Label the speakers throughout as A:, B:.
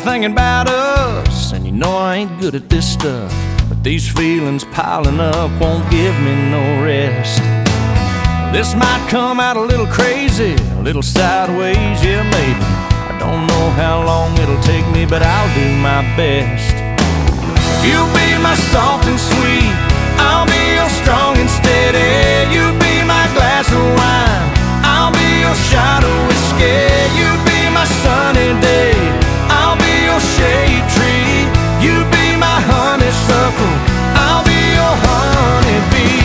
A: thinking about us, and you know I ain't good at this stuff, but these feelings piling up won't give me no rest. This might come out a little crazy, a little sideways, yeah maybe. I don't know how long it'll take me, but I'll do my best. You'll be my soft and sweet, I'll be your strong and steady. You be my glass of wine, I'll be your shot of whiskey. You be my sunny day, I'll be your shade tree. You be my honeysuckle, I'll be your honeybee.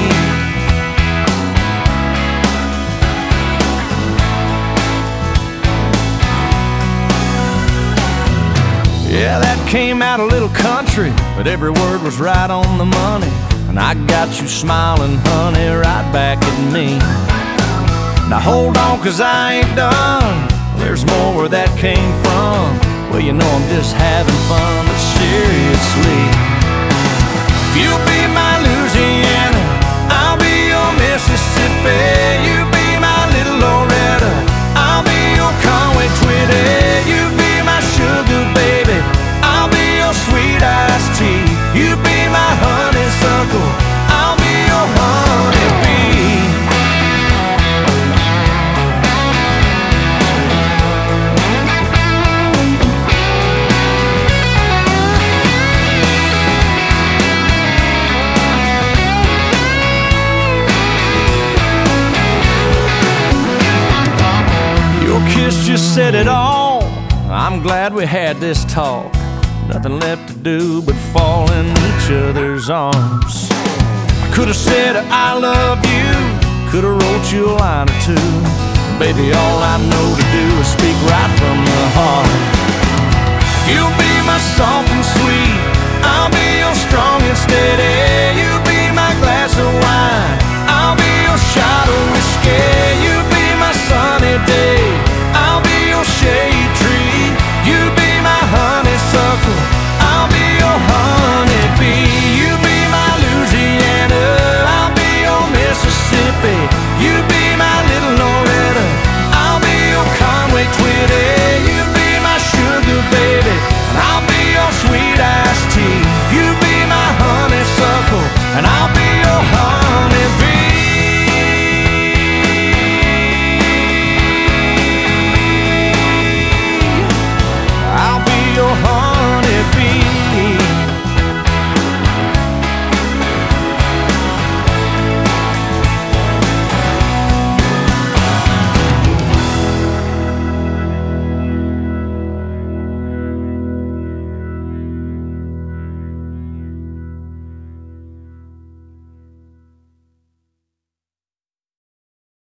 A: Yeah, that came out a little country, but every word was right on the money. And I got you smiling, honey, right back at me. Now hold on, 'cause I ain't done. There's more where that came from. Well, you know I'm just having fun, but seriously. You'll be my Louisiana, I'll be your Mississippi. You be my little Loretta, I'll be your Conway Twitty. You be my sugar baby, I'll be your sweet iced tea. You be my honeysuckle, I'll be your honeybee. Your kiss just said it all. I'm glad we had this talk. Nothing left to do but fall in each other's arms. I could have said I love you, could have wrote you a line or two. Baby, all I know to do is speak right from the heart. You'll be my soft and sweet, I'll be your strong and steady.